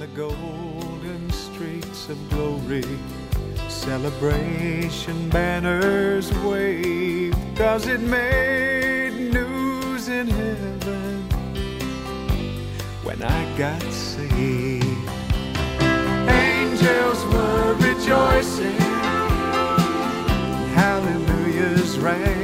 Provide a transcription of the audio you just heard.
the golden streets of glory, celebration banners wave, 'cause it made news in heaven when I got saved. Angels were rejoicing, hallelujahs rang.